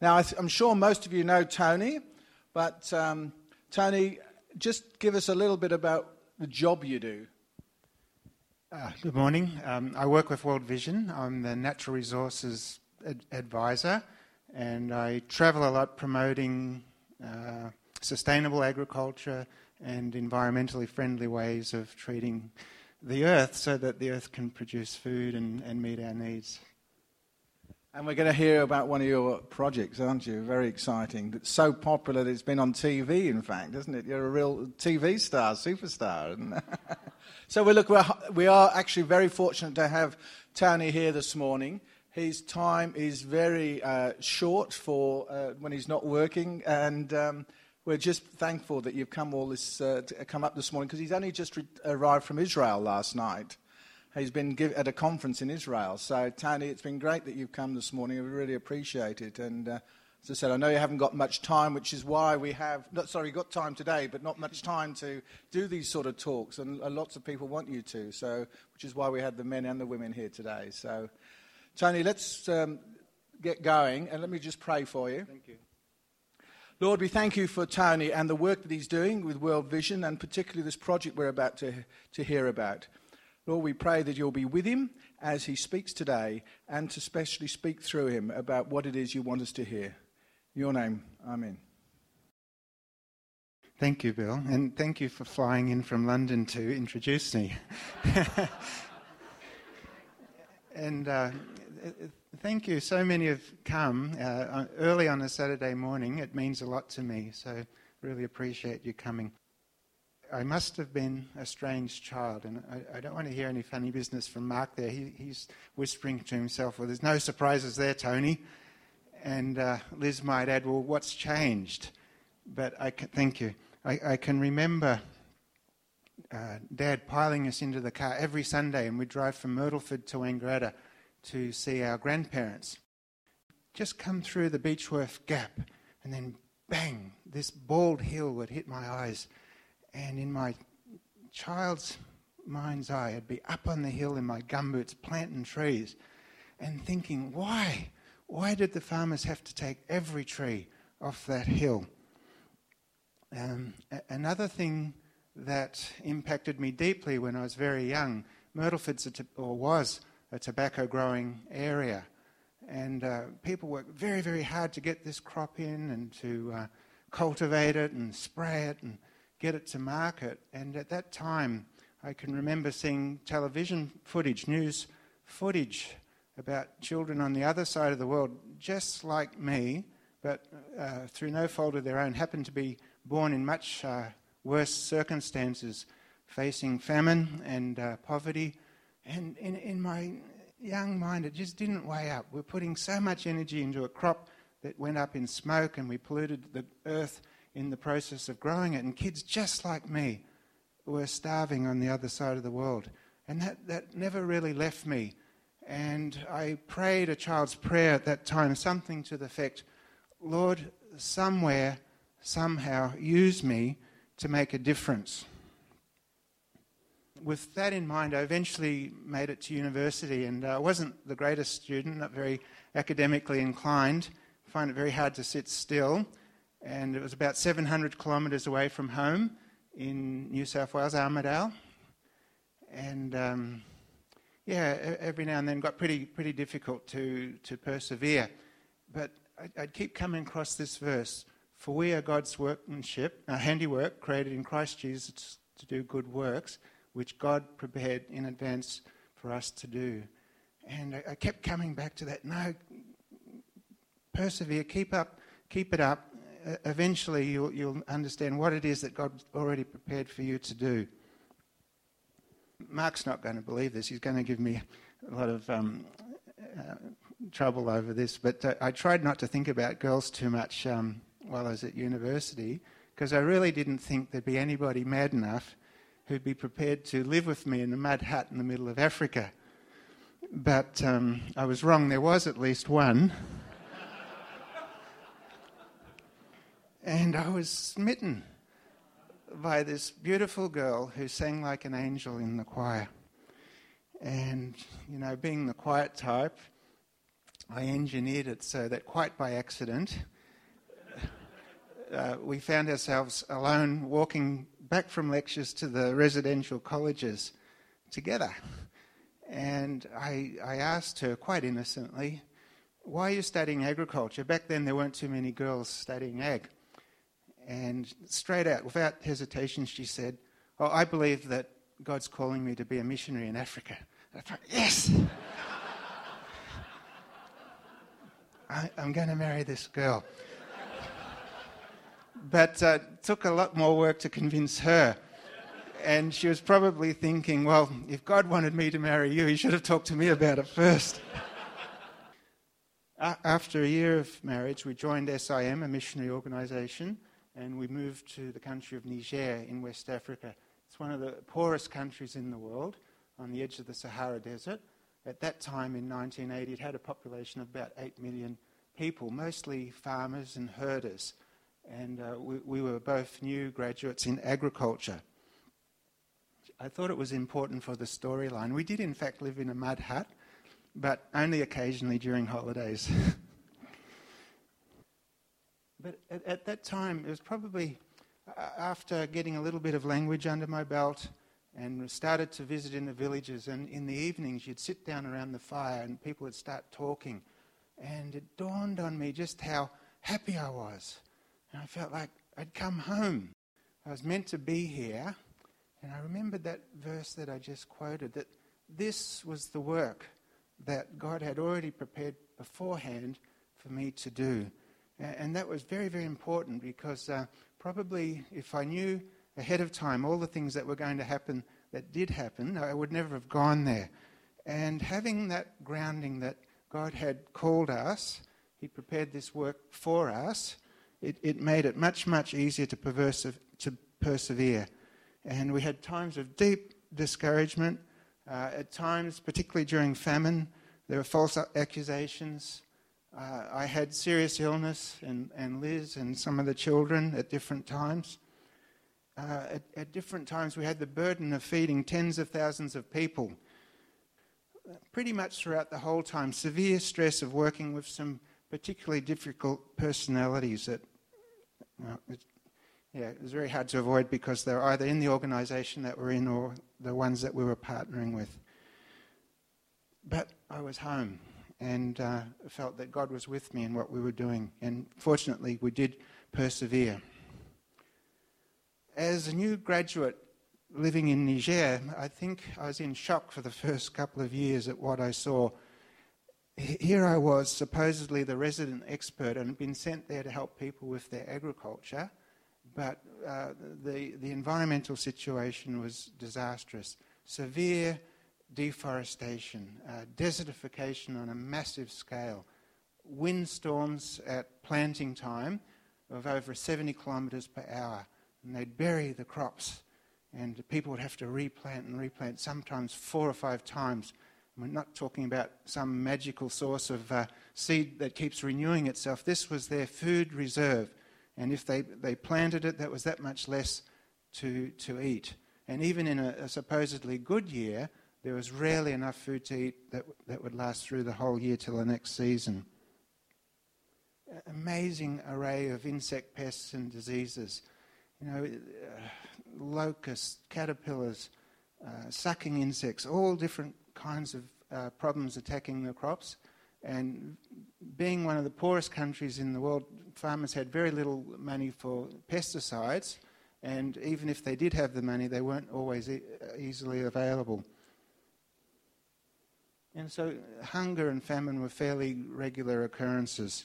Now, I'm sure most of you know Tony, but Tony, just give us a little bit about the job you do. Good morning. I work with World Vision. I'm the Natural Resources Advisor, and I travel a lot promoting sustainable agriculture and environmentally friendly ways of treating the earth so that the earth can produce food and meet our needs. And we're going to hear about one of your projects, aren't you? Very exciting. It's so popular that it's been on TV, in fact, isn't it? You're a real TV star, superstar. So we are actually very fortunate to have Tony here this morning. His time is very short for when he's not working, and we're just thankful that you've come up this morning, because he's only just arrived from Israel last night. He's been at a conference in Israel. So, Tony, it's been great that you've come this morning. We really appreciate it. And as I said, I know you haven't got much time, which is why we have... got time today, but not much time to do these sort of talks. And lots of people want you to, so which is why we had the men and the women here today. So, Tony, let's get going. And let me just pray for you. Thank you. Lord, we thank you for Tony and the work that he's doing with World Vision, and particularly this project we're about to hear about. Lord, we pray that you'll be with him as he speaks today, and to especially speak through him about what it is you want us to hear. In your name, amen. Thank you, Bill, and thank you for flying in from London to introduce me. And thank you. So many have come early on a Saturday morning. It means a lot to me, so really appreciate you coming. I must have been a strange child, and I don't want to hear any funny business from Mark there. He's whispering to himself, well, there's no surprises there, Tony. And Liz might add, well, what's changed? But thank you. I can remember Dad piling us into the car every Sunday, and we'd drive from Myrtleford to Wangaratta to see our grandparents. Just come through the Beechworth Gap, and then bang, this bald hill would hit my eyes. And in my child's mind's eye, I'd be up on the hill in my gumboots planting trees and thinking, why? Why did the farmers have to take every tree off that hill? Another thing that impacted me deeply when I was very young, Myrtleford's was a tobacco-growing area. And people worked very, very hard to get this crop in and to cultivate it and spray it and get it to market. And at that time, I can remember seeing television footage, news footage about children on the other side of the world, just like me, but through no fault of their own, happened to be born in much worse circumstances, facing famine and poverty. And in my young mind, it just didn't weigh up. We're putting so much energy into a crop that went up in smoke, and we polluted the earth in the process of growing it, and kids just like me were starving on the other side of the world. And that never really left me. And I prayed a child's prayer at that time, something to the effect, Lord, somewhere, somehow, use me to make a difference. With that in mind, I eventually made it to university, and I wasn't the greatest student, not very academically inclined. I find it very hard to sit still. And it was about 700 kilometres away from home in New South Wales, Armidale. And every now and then got pretty difficult to persevere. But I'd keep coming across this verse, for we are God's workmanship, handiwork, created in Christ Jesus to do good works, which God prepared in advance for us to do. And I kept coming back to that. No, persevere, keep it up. Eventually you'll understand what it is that God's already prepared for you to do. Mark's not going to believe this. He's going to give me a lot of trouble over this, but I tried not to think about girls too much while I was at university, because I really didn't think there'd be anybody mad enough who'd be prepared to live with me in a mud hut in the middle of Africa. But I was wrong. There was at least one. And I was smitten by this beautiful girl who sang like an angel in the choir. And, being the quiet type, I engineered it so that quite by accident, we found ourselves alone walking back from lectures to the residential colleges together. And I asked her quite innocently, "Why are you studying agriculture?" Back then there weren't too many girls studying ag. And straight out, without hesitation, she said, "Oh, I believe that God's calling me to be a missionary in Africa." I thought, yes! I'm going to marry this girl. But it took a lot more work to convince her. And she was probably thinking, well, if God wanted me to marry you, he should have talked to me about it first. After a year of marriage, we joined SIM, a missionary organisation, and we moved to the country of Niger in West Africa. It's one of the poorest countries in the world, on the edge of the Sahara Desert. At that time, in 1980, it had a population of about 8 million people, mostly farmers and herders. And we were both new graduates in agriculture. I thought it was important for the storyline. We did, in fact, live in a mud hut, but only occasionally during holidays. But at that time, it was probably after getting a little bit of language under my belt and started to visit in the villages, and in the evenings you'd sit down around the fire and people would start talking, and it dawned on me just how happy I was. And I felt like I'd come home. I was meant to be here, and I remembered that verse that I just quoted, that this was the work that God had already prepared beforehand for me to do. And that was very, very important, because probably if I knew ahead of time all the things that were going to happen that did happen, I would never have gone there. And having that grounding that God had called us, he prepared this work for us, it made it much, much easier to persevere. And we had times of deep discouragement. At times, particularly during famine, there were false accusations. I had serious illness, and Liz and some of the children at different times. At different times, we had the burden of feeding tens of thousands of people. Pretty much throughout the whole time, severe stress of working with some particularly difficult personalities that, it was very hard to avoid, because they were either in the organisation that we're in or the ones that we were partnering with. But I was home, and felt that God was with me in what we were doing. And fortunately, we did persevere. As a new graduate living in Niger, I think I was in shock for the first couple of years at what I saw. Here I was, supposedly the resident expert, and had been sent there to help people with their agriculture, but the environmental situation was disastrous. Severe deforestation, desertification on a massive scale, windstorms at planting time of over 70 kilometres per hour, and they'd bury the crops, and people would have to replant and replant, sometimes 4 or 5 times. We're not talking about some magical source of seed that keeps renewing itself. This was their food reserve, and if they planted it, that was that much less to eat. And even in a supposedly good year, there was rarely enough food to eat that would last through the whole year till the next season. Amazing array of insect pests and diseases. Locusts, caterpillars, sucking insects, all different kinds of problems attacking the crops. And being one of the poorest countries in the world, farmers had very little money for pesticides, and even if they did have the money, they weren't always easily available. And so hunger and famine were fairly regular occurrences.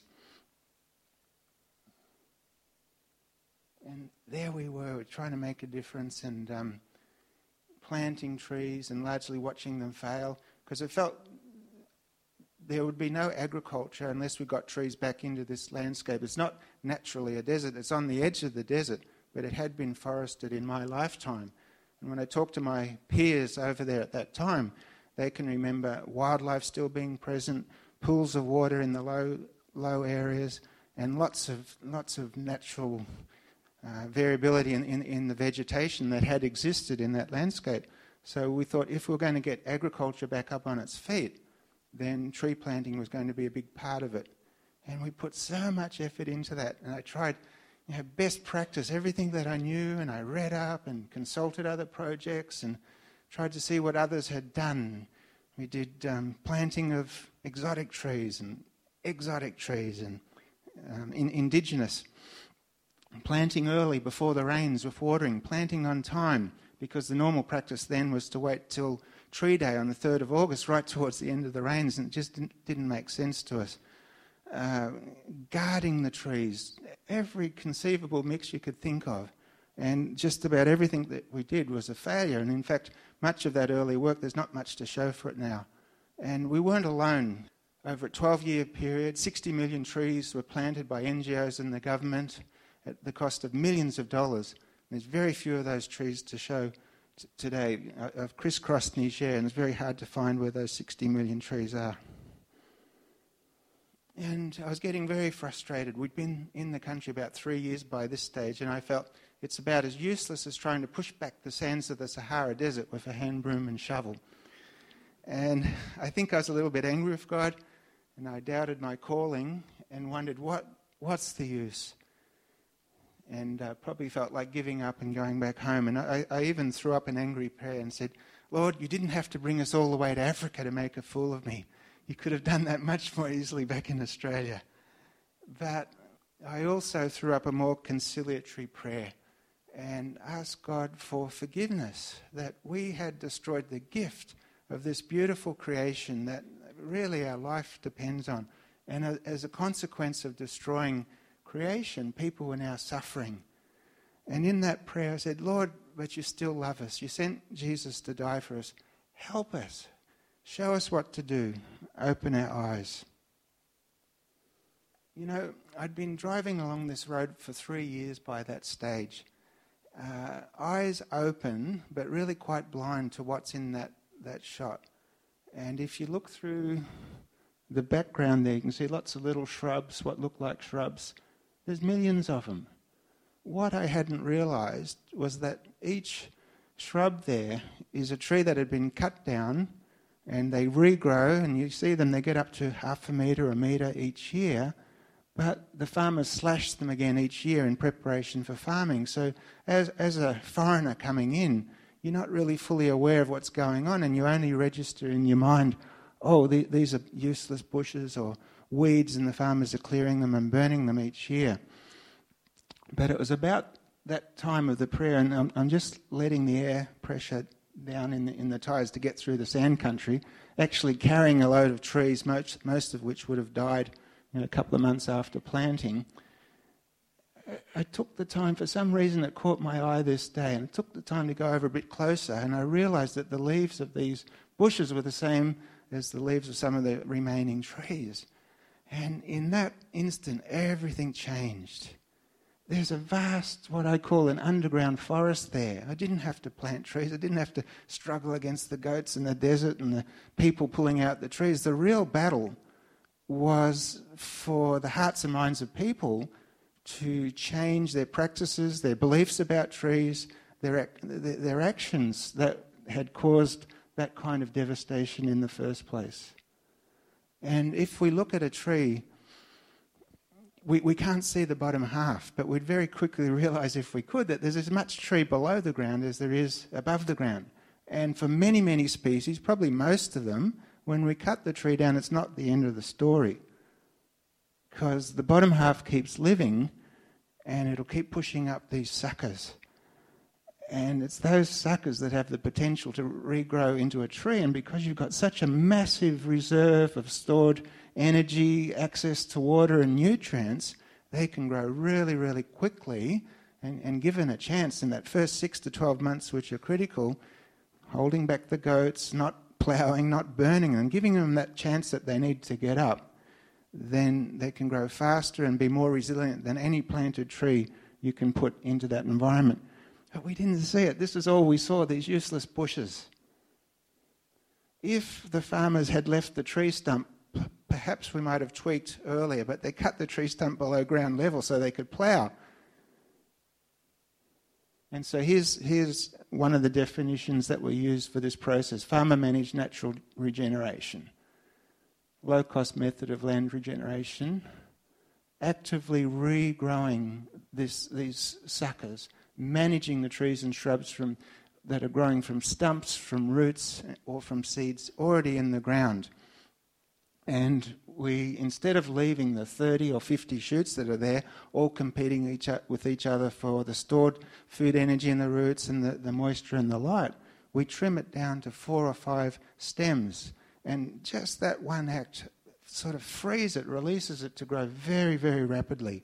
And there we were, trying to make a difference, and planting trees and largely watching them fail, because it felt there would be no agriculture unless we got trees back into this landscape. It's not naturally a desert, it's on the edge of the desert, but it had been forested in my lifetime. And when I talk to my peers over there at that time, they can remember wildlife still being present, pools of water in the low areas, and lots of natural variability in the vegetation that had existed in that landscape. So we thought, if we're going to get agriculture back up on its feet, then tree planting was going to be a big part of it. And we put so much effort into that. And I tried, best practice, everything that I knew, and I read up and consulted other projects and tried to see what others had done. We did planting of exotic trees and indigenous. Planting early before the rains with watering, planting on time, because the normal practice then was to wait till Tree Day on the 3rd of August, right towards the end of the rains, and it just didn't make sense to us. Guarding the trees, every conceivable mix you could think of. And just about everything that we did was a failure. And in fact, much of that early work, there's not much to show for it now. And we weren't alone. Over a 12-year period, 60 million trees were planted by NGOs and the government at the cost of millions of dollars. There's very few of those trees to show today. I've crisscrossed Niger, and it's very hard to find where those 60 million trees are. And I was getting very frustrated. We'd been in the country about 3 years by this stage, and I felt it's about as useless as trying to push back the sands of the Sahara Desert with a hand broom and shovel. And I think I was a little bit angry with God, and I doubted my calling and wondered, what's the use? And probably felt like giving up and going back home. And I even threw up an angry prayer and said, Lord, you didn't have to bring us all the way to Africa to make a fool of me. You could have done that much more easily back in Australia. But I also threw up a more conciliatory prayer and asked God for forgiveness, that we had destroyed the gift of this beautiful creation that really our life depends on. And as a consequence of destroying creation, people were now suffering. And in that prayer I said, Lord, but you still love us. You sent Jesus to die for us. Help us. Show us what to do. Open our eyes. I'd been driving along this road for 3 years by that stage. Eyes open, but really quite blind to what's in that shot. And if you look through the background there, you can see lots of little shrubs, what look like shrubs. There's millions of them. What I hadn't realised was that each shrub there is a tree that had been cut down, and they regrow, and you see them, they get up to 1/2 metre, 1 metre each year, but the farmers slash them again each year in preparation for farming. So as a foreigner coming in, you're not really fully aware of what's going on, and you only register in your mind, these are useless bushes or weeds, and the farmers are clearing them and burning them each year. But it was about that time of the prayer, and I'm just letting the air pressure down in the tyres to get through the sand country, actually carrying a load of trees, most of which would have died a couple of months after planting. I took the time, for some reason it caught my eye this day, and I took the time to go over a bit closer, and I realised that the leaves of these bushes were the same as the leaves of some of the remaining trees. And in that instant, everything changed. There's a vast, what I call an underground forest there. I didn't have to plant trees. I didn't have to struggle against the goats in the desert and the people pulling out the trees. The real battle was for the hearts and minds of people to change their practices, their beliefs about trees, their actions that had caused that kind of devastation in the first place. And if we look at a tree, we can't see the bottom half, but we'd very quickly realise, if we could, that there's as much tree below the ground as there is above the ground. And for many, many species, probably most of them, when we cut the tree down, it's not the end of the story, because the bottom half keeps living and it'll keep pushing up these suckers. And it's those suckers that have the potential to regrow into a tree. And because you've got such a massive reserve of stored energy, access to water and nutrients, they can grow really, really quickly. And given a chance in that first 6 to 12 months, which are critical, holding back the goats, not ploughing, not burning them, giving them that chance that they need to get up, then they can grow faster and be more resilient than any planted tree you can put into that environment. But we didn't see it. This is all we saw, these useless bushes. If the farmers had left the tree stump, perhaps we might have tweaked earlier, but they cut the tree stump below ground level so they could plough. And so here's one of the definitions that we use for this process: farmer-managed natural regeneration. low-cost method of land regeneration, actively regrowing these suckers, managing the trees and shrubs that are growing from stumps, from roots, or from seeds already in the ground. And we, instead of leaving the 30 or 50 shoots that are there, all competing with each other for the stored food energy in the roots and the moisture and the light, we trim it down to 4 or 5 stems. And just that one act sort of frees it, releases it to grow very, very rapidly.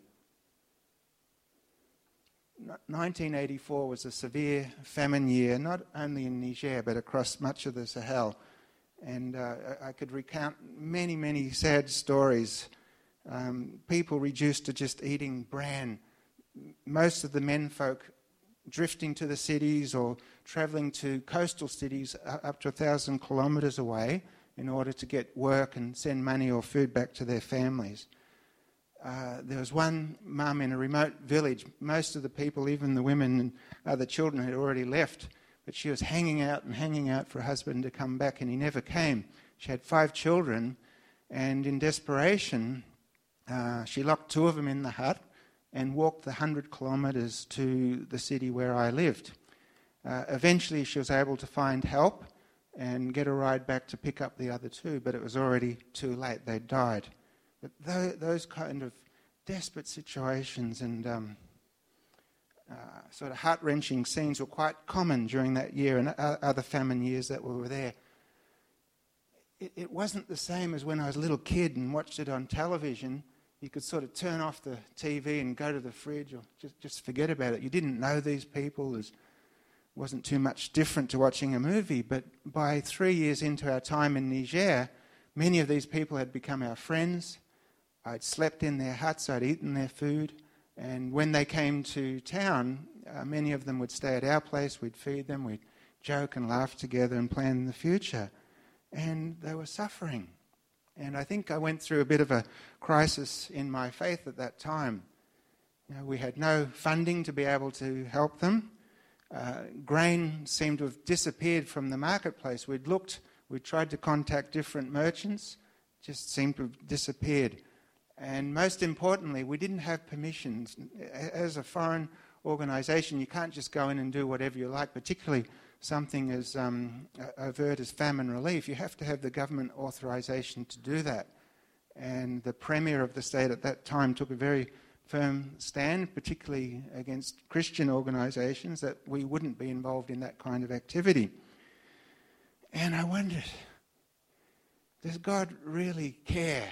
1984 was a severe famine year, not only in Niger, but across much of the Sahel. And I could recount many, many sad stories. People reduced to just eating bran. Most of the menfolk drifting to the cities or travelling to coastal cities up to 1,000 kilometres away in order to get work and send money or food back to their families. There was one mum in a remote village. Most of the people, even the women and other children, had already left. But she was hanging out for her husband to come back, and he never came. She had 5 children, and in desperation, she locked 2 of them in the hut and walked the 100 kilometres to the city where I lived. Eventually, she was able to find help and get a ride back to pick up the other 2, but it was already too late. They'd died. But those kind of desperate situations and sort of heart-wrenching scenes were quite common during that year and other famine years that we were there. It wasn't the same as when I was a little kid and watched it on television. You could sort of turn off the TV and go to the fridge or just forget about it. You didn't know these people. It wasn't too much different to watching a movie. But by 3 years into our time in Niger, many of these people had become our friends. I'd slept in their huts. I'd eaten their food. And when they came to town, many of them would stay at our place. We'd feed them. We'd joke and laugh together and plan the future. And they were suffering. And I think I went through a bit of a crisis in my faith at that time. We had no funding to be able to help them. Grain seemed to have disappeared from the marketplace. We'd tried to contact different merchants, just seemed to have disappeared. And most importantly, we didn't have permissions. As a foreign organisation, you can't just go in and do whatever you like, particularly something as overt as famine relief. You have to have the government authorisation to do that. And the Premier of the state at that time took a very firm stand, particularly against Christian organisations, that we wouldn't be involved in that kind of activity. And I wondered, does God really care?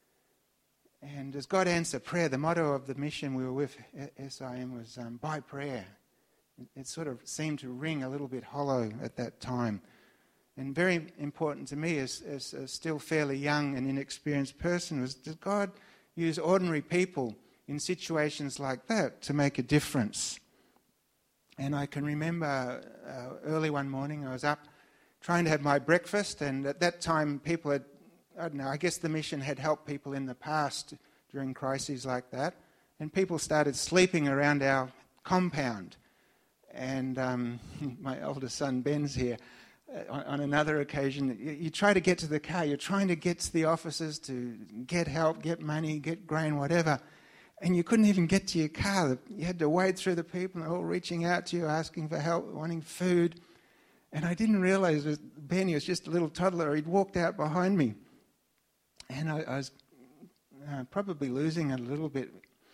And does God answer prayer? The motto of the mission we were with, SIM, was by prayer. It sort of seemed to ring a little bit hollow at that time. And very important to me as a still fairly young and inexperienced person was, does God use ordinary people in situations like that to make a difference? And I can remember early one morning I was up trying to have my breakfast, and at that time people had, I don't know, I guess the mission had helped people in the past during crises like that, and people started sleeping around our compound. And my oldest son Ben's here. On another occasion, you try to get to the car, you're trying to get to the offices to get help, get money, get grain, whatever, and you couldn't even get to your car. You had to wade through the people, and they're all reaching out to you, asking for help, wanting food. And I didn't realise that Ben, he was just a little toddler, he'd walked out behind me. And I was probably losing it a little bit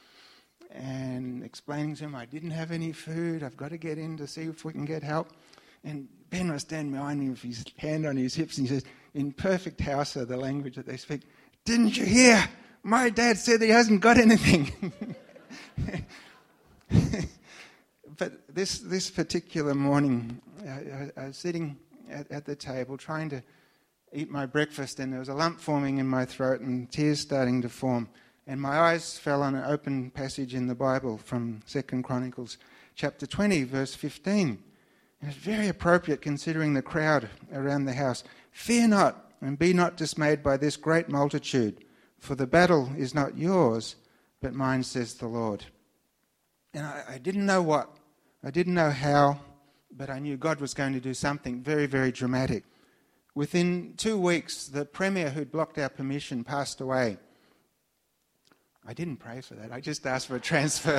and explaining to him I didn't have any food, I've got to get in to see if we can get help. And Ben was standing behind me with his hand on his hips, and he says, in perfect Hausa, the language that they speak, "Didn't you hear? My dad said he hasn't got anything." But this particular morning, I was sitting at the table trying to eat my breakfast, and there was a lump forming in my throat and tears starting to form. And my eyes fell on an open passage in the Bible from 2 Chronicles chapter 20, verse 15. And it's very appropriate considering the crowd around the house. "Fear not, and be not dismayed by this great multitude, for the battle is not yours, but mine, says the Lord." And I didn't know what, I didn't know how, but I knew God was going to do something very, very dramatic. Within 2 weeks, the Premier who'd blocked our permission passed away. I didn't pray for that. I just asked for a transfer.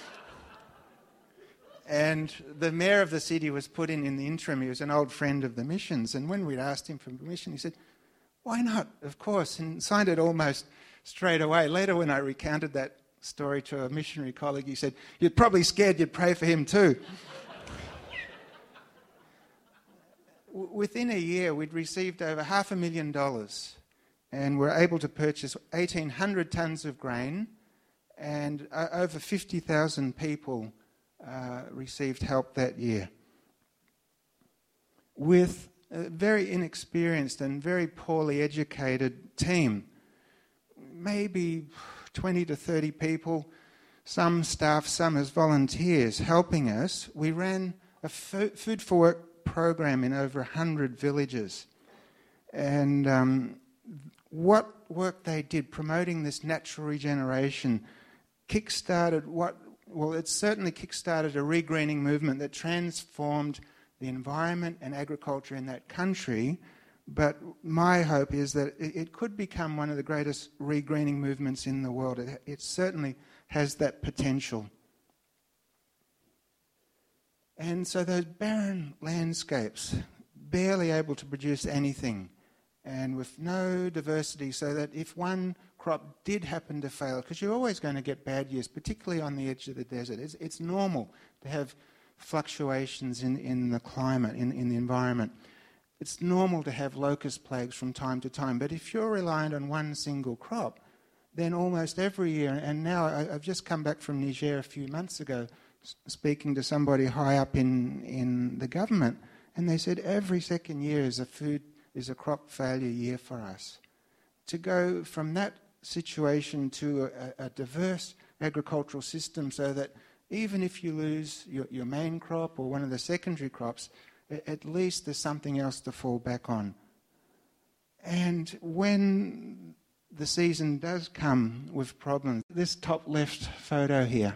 And the mayor of the city was put in the interim. He was an old friend of the missions. And when we'd asked him for permission, he said, "Why not? Of course," and signed it almost straight away. Later, when I recounted that story to a missionary colleague, he said, "You're probably scared you'd pray for him too." Within a year, we'd received over $500,000 and were able to purchase 1,800 tonnes of grain, and over 50,000 people received help that year. With a very inexperienced and very poorly educated team, maybe 20 to 30 people, some staff, some as volunteers helping us, we ran a Food for Work program in over 100 villages. And what work they did promoting this natural regeneration kick-started it certainly kick-started a regreening movement that transformed the environment and agriculture in that country. But my hope is that it could become one of the greatest regreening movements in the world. It certainly has that potential. And so those barren landscapes, barely able to produce anything, and with no diversity, so that if one crop did happen to fail, because you're always going to get bad years, particularly on the edge of the desert. It's normal to have fluctuations in the climate, in the environment. It's normal to have locust plagues from time to time, but if you're reliant on one single crop, then almost every year, and now I've just come back from Niger a few months ago, speaking to somebody high up in the government, and they said every second year is a crop failure year for us. To go from that situation to a diverse agricultural system, so that even if you lose your main crop or one of the secondary crops, at least there's something else to fall back on. And when the season does come with problems, this top left photo here,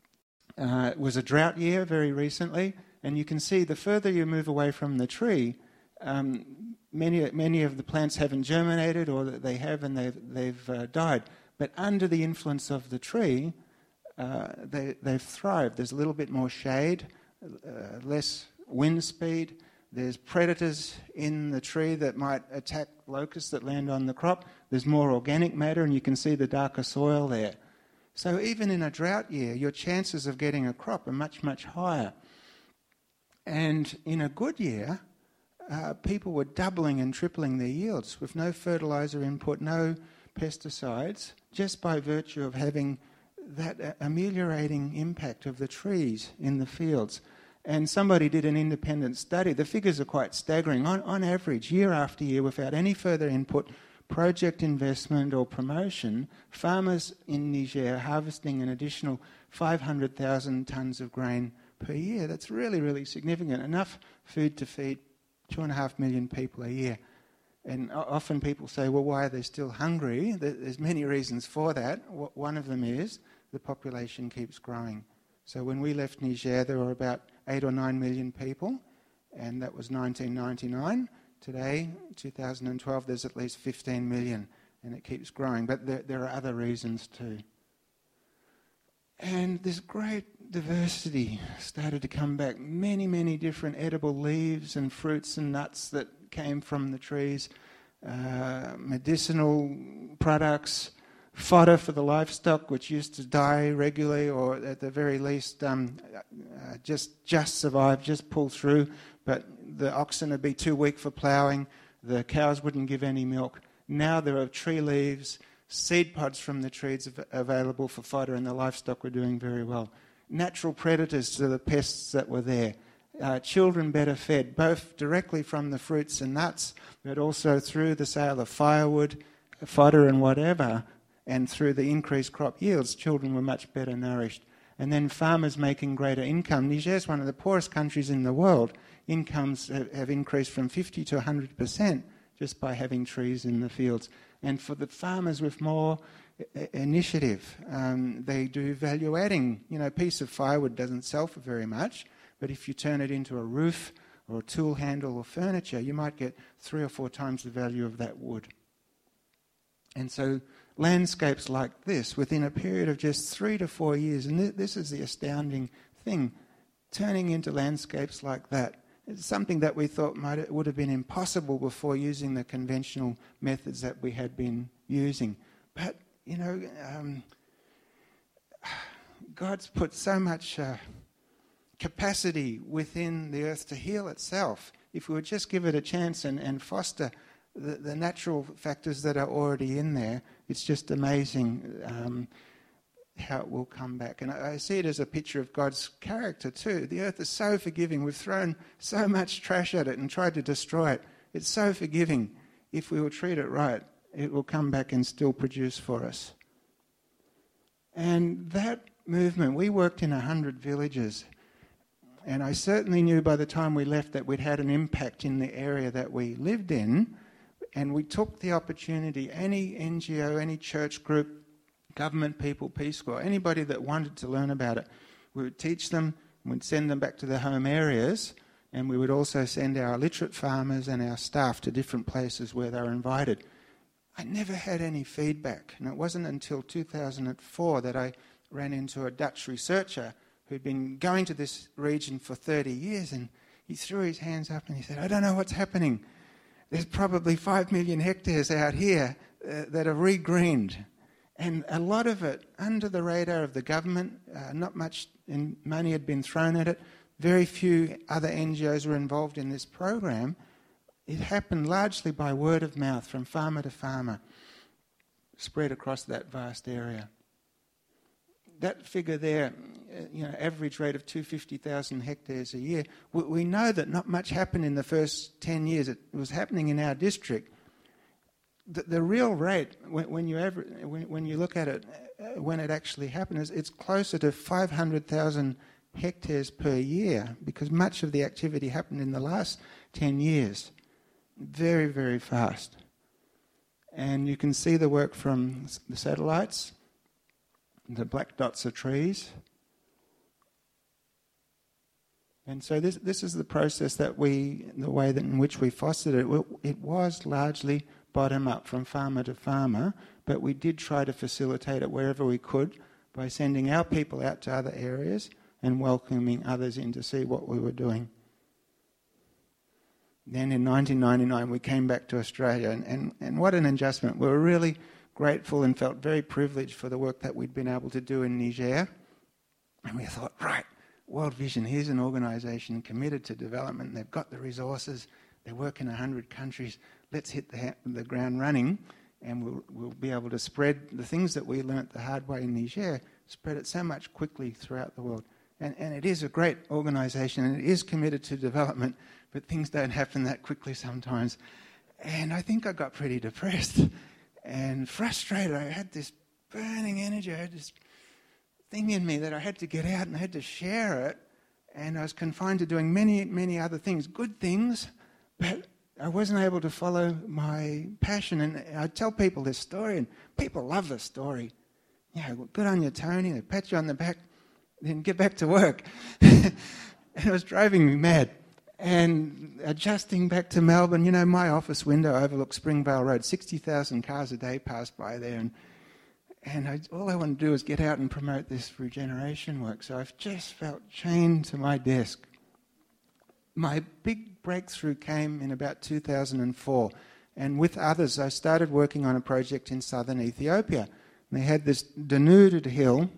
it was a drought year very recently, and you can see the further you move away from the tree, many of the plants haven't germinated, or they have and they've died. But under the influence of the tree, they've thrived. There's a little bit more shade, less wind speed. There's predators in the tree that might attack locusts that land on the crop. There's more organic matter, and you can see the darker soil there. So even in a drought year, your chances of getting a crop are much, much higher. And in a good year, people were doubling and tripling their yields with no fertilizer input, no pesticides, just by virtue of having that ameliorating impact of the trees in the fields. And somebody did an independent study. The figures are quite staggering. On average, year after year, without any further input, project investment or promotion, farmers in Niger are harvesting an additional 500,000 tonnes of grain per year. That's really, really significant. Enough food to feed 2.5 million people a year. And often people say, well, why are they still hungry? There's many reasons for that. One of them is the population keeps growing. So when we left Niger, there were about 8 or 9 million people, and that was 1999. Today, 2012, there's at least 15 million, and it keeps growing. But there are other reasons too. And this great diversity started to come back. Many, many different edible leaves and fruits and nuts that came from the trees, medicinal products, fodder for the livestock, which used to die regularly, or at the very least just survive, just pull through. But the oxen would be too weak for ploughing. The cows wouldn't give any milk. Now there are tree leaves, seed pods from the trees available for fodder, and the livestock were doing very well. Natural predators to the pests that were there. Children better fed, both directly from the fruits and nuts, but also through the sale of firewood, fodder and whatever, and through the increased crop yields, children were much better nourished. And then farmers making greater income. Niger is one of the poorest countries in the world. Incomes have increased from 50 to 100% just by having trees in the fields. And for the farmers with more initiative, they do value adding. You know, a piece of firewood doesn't sell for very much, but if you turn it into a roof or a tool handle or furniture, you might get 3 or 4 times the value of that wood. And so landscapes like this, within a period of just 3 to 4 years, and this is the astounding thing, turning into landscapes like that. It's something that we thought would have been impossible before using the conventional methods that we had been using. But, God's put so much capacity within the earth to heal itself. If we would just give it a chance and foster the natural factors that are already in there, it's just amazing how it will come back. And I see it as a picture of God's character too. The earth is so forgiving. We've thrown so much trash at it and tried to destroy it. It's so forgiving. If we will treat it right, it will come back and still produce for us. And that movement, we worked in 100 villages. And I certainly knew by the time we left that we'd had an impact in the area that we lived in. And we took the opportunity, any NGO, any church group, government people, Peace Corps, anybody that wanted to learn about it, we would teach them, we'd send them back to their home areas, and we would also send our literate farmers and our staff to different places where they were invited. I never had any feedback, and it wasn't until 2004 that I ran into a Dutch researcher who'd been going to this region for 30 years, and he threw his hands up and he said, "I don't know what's happening. There's probably 5 million hectares out here that are regreened." And a lot of it under the radar of the government, not much money had been thrown at it. Very few other NGOs were involved in this program. It happened largely by word of mouth from farmer to farmer, spread across that vast area. That figure there, average rate of 250,000 hectares a year, we know that not much happened in the first 10 years. It was happening in our district. The real rate, when you look at it, when it actually happened, it's closer to 500,000 hectares per year, because much of the activity happened in the last 10 years. Very, very fast. And you can see the work from the satellites. The black dots are trees. And so this is the process the way in which we fostered it. It was largely bottom up from farmer to farmer, but we did try to facilitate it wherever we could by sending our people out to other areas and welcoming others in to see what we were doing. Then in 1999 we came back to Australia, and what an adjustment. We were really grateful and felt very privileged for the work that we'd been able to do in Niger. And we thought, right, World Vision, here's an organisation committed to development. They've got the resources. They work in 100 countries. Let's hit the ground running, and we'll be able to spread the things that we learnt the hard way in Niger, spread it so much quickly throughout the world. And it is a great organisation, and it is committed to development, but things don't happen that quickly sometimes. And I think I got pretty depressed and frustrated. I had this burning energy. I had this thing in me that I had to get out and I had to share it. And I was confined to doing many, many other things, good things, but I wasn't able to follow my passion. And I tell people this story, and people love the story. Yeah, well, good on you, Tony. They pat you on the back, then get back to work. And it was driving me mad. And adjusting back to Melbourne, my office window overlooks Springvale Road. 60,000 cars a day pass by there. And all I want to do is get out and promote this regeneration work. So I've just felt chained to my desk. My big breakthrough came in about 2004. And with others, I started working on a project in southern Ethiopia. And they had this denuded hill,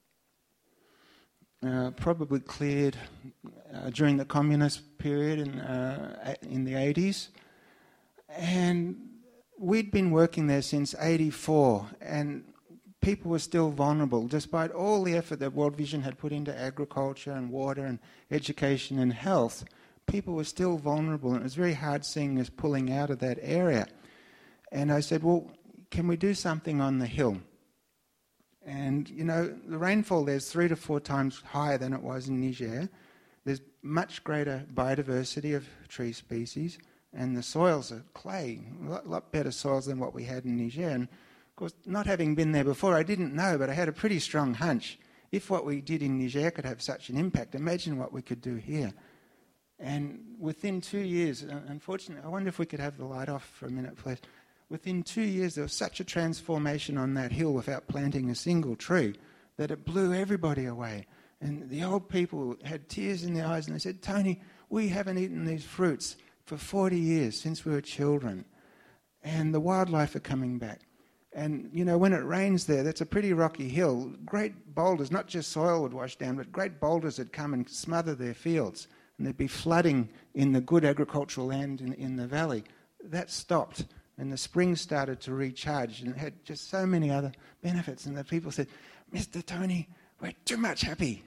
probably cleared during the communist period in the 80s. And we'd been working there since 84, and people were still vulnerable. Despite all the effort that World Vision had put into agriculture and water and education and health, people were still vulnerable, and it was very hard seeing us pulling out of that area. And I said, well, can we do something on the hill? And, the rainfall there's 3 to 4 times higher than it was in Niger. There's much greater biodiversity of tree species, and the soils are clay, a lot better soils than what we had in Niger. And, of course, not having been there before, I didn't know, but I had a pretty strong hunch. If what we did in Niger could have such an impact, imagine what we could do here. And within 2 years, unfortunately, I wonder if we could have the light off for a minute, please. Within 2 years, there was such a transformation on that hill without planting a single tree that it blew everybody away. And the old people had tears in their eyes and they said, "Tony, we haven't eaten these fruits for 40 years since we were children. And the wildlife are coming back." And, you know, when it rains there, that's a pretty rocky hill. Great boulders, not just soil would wash down, but great boulders would come and smother their fields. And there'd be flooding in the good agricultural land in the valley. That stopped. And the springs started to recharge. And it had just so many other benefits. And the people said, "Mr. Tony, we're too much happy."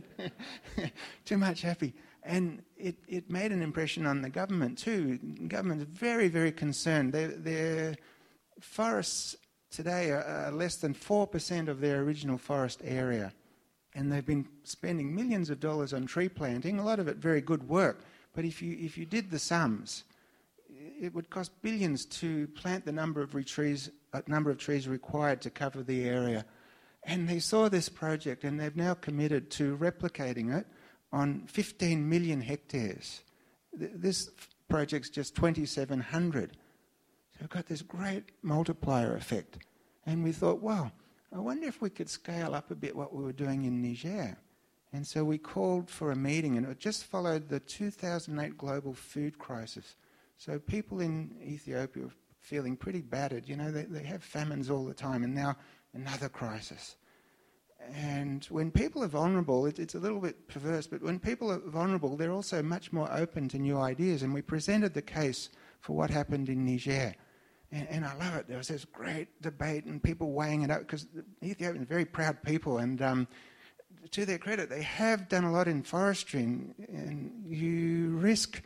Too much happy. And it made an impression on the government too. The government is very, very concerned. Their forests today are less than 4% of their original forest area. And they've been spending millions of dollars on tree planting, a lot of it very good work. But if you did the sums, it would cost billions to plant the number of trees required to cover the area. And they saw this project and they've now committed to replicating it on 15 million hectares. This project's just 2,700. So we've got this great multiplier effect. And we thought, well, I wonder if we could scale up a bit what we were doing in Niger. And so we called for a meeting, and it just followed the 2008 global food crisis. So people in Ethiopia were feeling pretty battered. You know, they have famines all the time, and now another crisis. And when people are vulnerable, it's a little bit perverse, but when people are vulnerable, they're also much more open to new ideas. And we presented the case for what happened in Niger. And I love it. There was this great debate and people weighing it up because Ethiopians are very proud people. And to their credit, they have done a lot in forestry. And you risk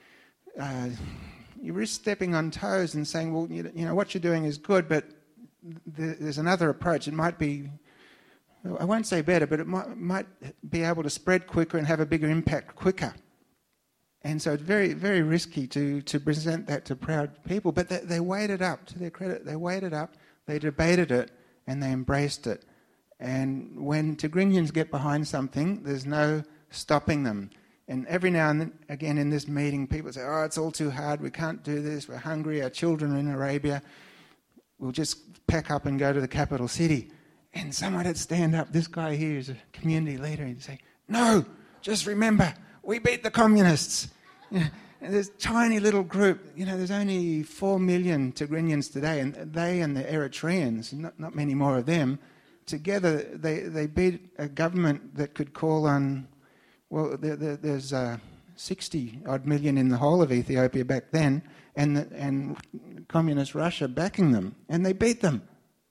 stepping on toes and saying, well, you know, what you're doing is good, but there's another approach. It might be, I won't say better, but it might be able to spread quicker and have a bigger impact quicker. And so it's very, very risky to present that to proud people. But they weighed it up, to their credit. They weighed it up, they debated it, and they embraced it. And when Tigrinians get behind something, there's no stopping them. And every now and again in this meeting, people say, "Oh, it's all too hard, we can't do this, we're hungry, our children are in Arabia. We'll just pack up and go to the capital city." And someone would stand up, this guy here is a community leader, and he'd say, "No, just remember, we beat the communists." You know, and this tiny little group, you know, there's only 4 million Tigrinians today, and they and the Eritreans, not many more of them, together they beat a government that could call on, well, there's 60-odd million in the whole of Ethiopia back then, and communist Russia backing them, and they beat them.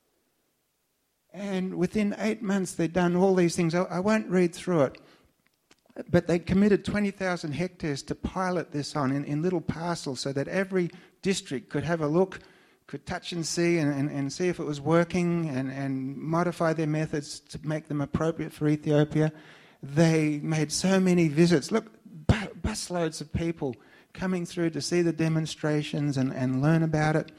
And within 8 months they'd done all these things. I won't read through it. But they committed 20,000 hectares to pilot this on in little parcels so that every district could have a look, could touch and see and see if it was working and modify their methods to make them appropriate for Ethiopia. They made so many visits. Look, busloads of people coming through to see the demonstrations and learn about it.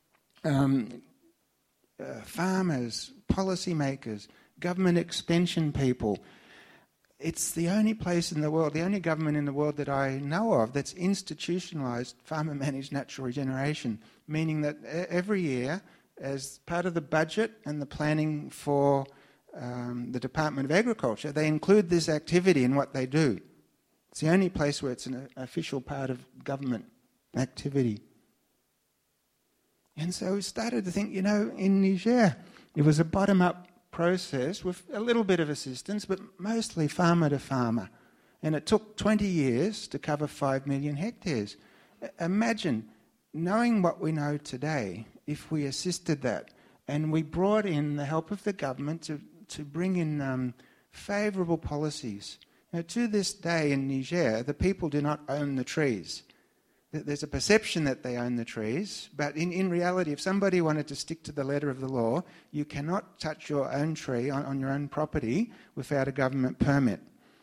Farmers, policymakers, government extension people. It's the only place in the world, the only government in the world that I know of that's institutionalised farmer-managed natural regeneration, meaning that every year, as part of the budget and the planning for the Department of Agriculture, they include this activity in what they do. It's the only place where it's an official part of government activity. And so we started to think, you know, in Niger, it was a bottom-up process with a little bit of assistance, but mostly farmer to farmer. And it took 20 years to cover 5 million hectares. Imagine knowing what we know today, if we assisted that, and we brought in the help of the government to bring in favourable policies. Now, to this day in Niger, the people do not own the trees. There's a perception that they own the trees, but in reality, if somebody wanted to stick to the letter of the law, you cannot touch your own tree on your own property without a government permit.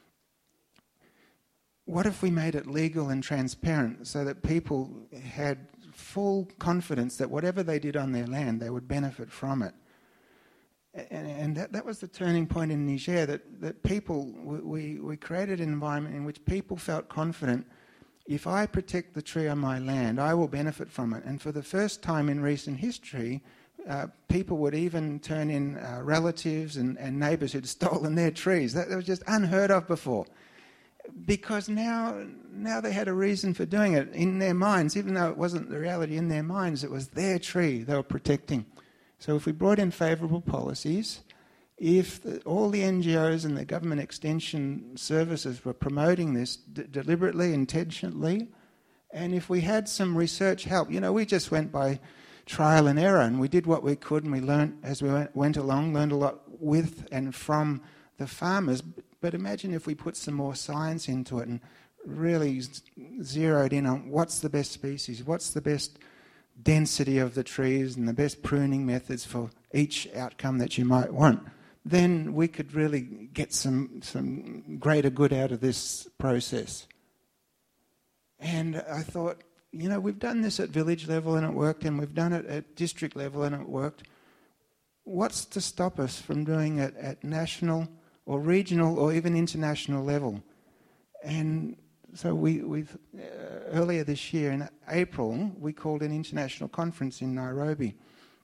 What if we made it legal and transparent so that people had full confidence that whatever they did on their land, they would benefit from it? And that was the turning point in Niger, that people, we created an environment in which people felt confident if I protect the tree on my land, I will benefit from it. And for the first time in recent history, people would even turn in relatives and neighbours who'd stolen their trees. That was just unheard of before. Because now they had a reason for doing it in their minds, even though it wasn't the reality in their minds, it was their tree they were protecting. So if we brought in favourable policies, if all the NGOs and the government extension services were promoting this deliberately, intentionally, and if we had some research help, we just went by trial and error, and we did what we could, and we learned as we went along, learned a lot with and from the farmers. But imagine if we put some more science into it and really zeroed in on what's the best species, what's the best density of the trees and the best pruning methods for each outcome that you might want. Then we could really get some greater good out of this process. And I thought, we've done this at village level and it worked, and we've done it at district level and it worked. What's to stop us from doing it at national or regional or even international level? And so we've earlier this year in April, we called an international conference in Nairobi.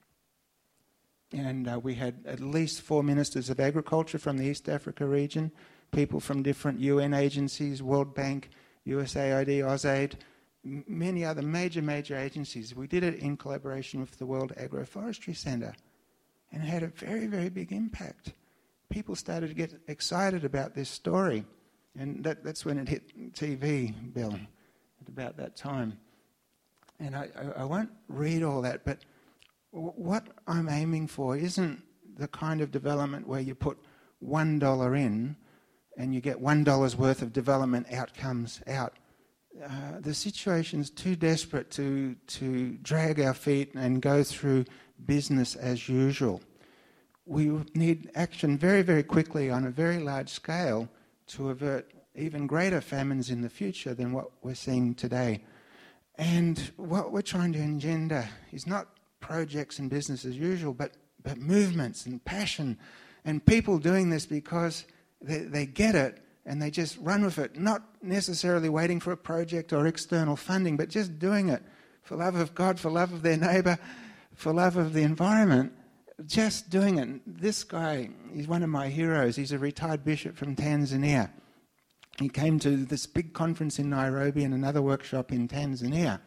And we had at least 4 ministers of agriculture from the East Africa region, people from different UN agencies, World Bank, USAID, AusAid, many other major agencies. We did it in collaboration with the World Agroforestry Centre, and it had a very, very big impact. People started to get excited about this story, and that's when it hit TV, Bill, at about that time. And I won't read all that, but what I'm aiming for isn't the kind of development where you put $1 in and you get $1 worth of development outcomes out. The situation's too desperate to drag our feet and go through business as usual. We need action very, very quickly on a very large scale to avert even greater famines in the future than what we're seeing today. And what we're trying to engender is not projects and business as usual, but movements and passion, and people doing this because they get it and they just run with it, not necessarily waiting for a project or external funding, but just doing it for love of God, for love of their neighbour, for love of the environment, just doing it. This guy, he's one of my heroes. He's a retired bishop from Tanzania. He came to this big conference in Nairobi and another workshop in Tanzania.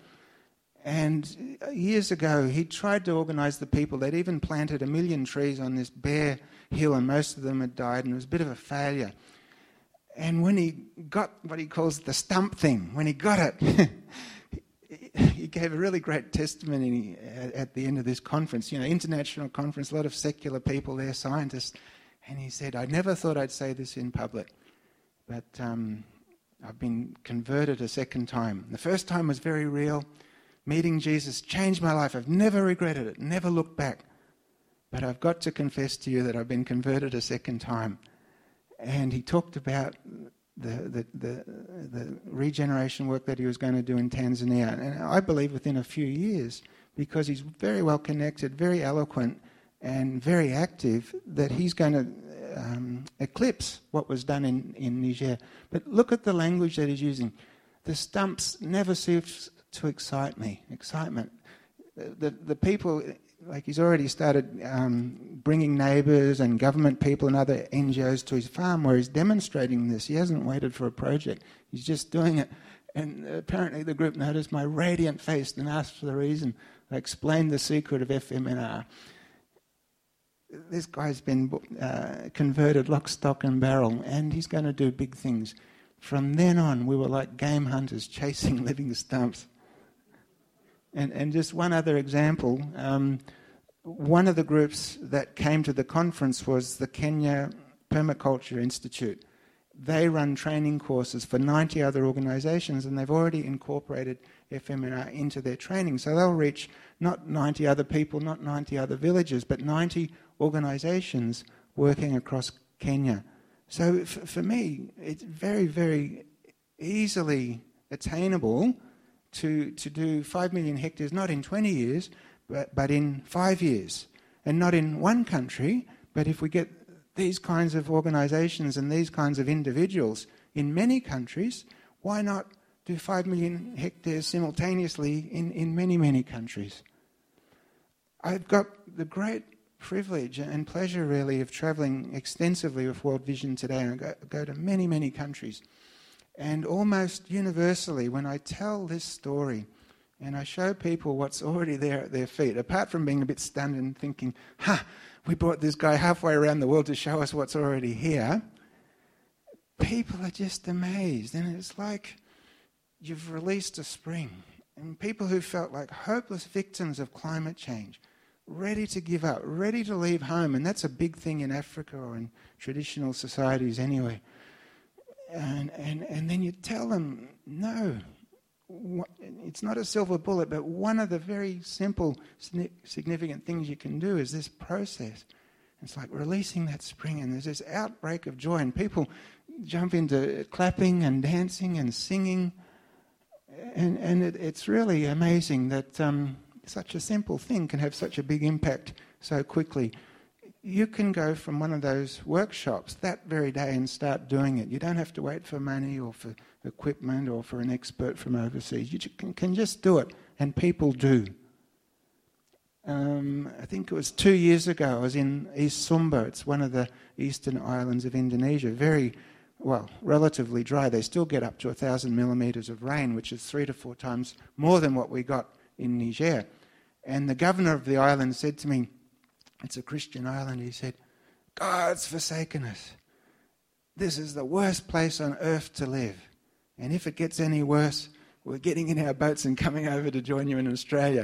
And years ago, he tried to organise the people. They'd even planted 1 million trees on this bare hill, and most of them had died, and it was a bit of a failure. And when he got what he calls the stump thing, when he got it, he gave a really great testimony at the end of this conference, international conference, a lot of secular people there, scientists. And he said, I never thought I'd say this in public, but I've been converted a second time. The first time was very real. Meeting Jesus changed my life. I've never regretted it, never looked back. But I've got to confess to you that I've been converted a second time. And he talked about the regeneration work that he was going to do in Tanzania. And I believe within a few years, because he's very well connected, very eloquent, and very active, that he's going to eclipse what was done in Niger. But look at the language that he's using. The stumps never cease to excitement. The people, like he's already started bringing neighbours and government people and other NGOs to his farm where he's demonstrating this. He hasn't waited for a project. He's just doing it. And apparently the group noticed my radiant face and asked for the reason. I explained the secret of FMNR. This guy's been converted lock, stock and barrel, and he's going to do big things. From then on, we were like game hunters chasing living stumps. And just one other example, one of the groups that came to the conference was the Kenya Permaculture Institute. They run training courses for 90 other organisations, and they've already incorporated FMNR into their training. So they'll reach not 90 other people, not 90 other villages, but 90 organisations working across Kenya. So for me, it's very, very easily attainable to do 5 million hectares, not in 20 years, but in 5 years. And not in one country, but if we get these kinds of organisations and these kinds of individuals in many countries, why not do 5 million hectares simultaneously in many, many countries. I've got the great privilege and pleasure, really, of travelling extensively with World Vision today. And I go to many, many countries. And almost universally, when I tell this story and I show people what's already there at their feet, apart from being a bit stunned and thinking, we brought this guy halfway around the world to show us what's already here, people are just amazed. And it's like you've released a spring. And people who felt like hopeless victims of climate change, ready to give up, ready to leave home, and that's a big thing in Africa or in traditional societies anyway. And then you tell them, no, it's not a silver bullet, but one of the very simple, significant things you can do is this process. It's like releasing that spring, and there's this outbreak of joy, and people jump into clapping and dancing and singing, and it's really amazing that such a simple thing can have such a big impact so quickly. You can go from one of those workshops that very day and start doing it. You don't have to wait for money or for equipment or for an expert from overseas. You can just do it, and people do. I think it was 2 years ago, I was in East Sumba. It's one of the eastern islands of Indonesia. Very, relatively dry. They still get up to 1,000 millimetres of rain, which is 3 to 4 times more than what we got in Niger. And the governor of the island said to me, it's a Christian island, he said, God's forsaken us. This is the worst place on earth to live. And if it gets any worse, we're getting in our boats and coming over to join you in Australia.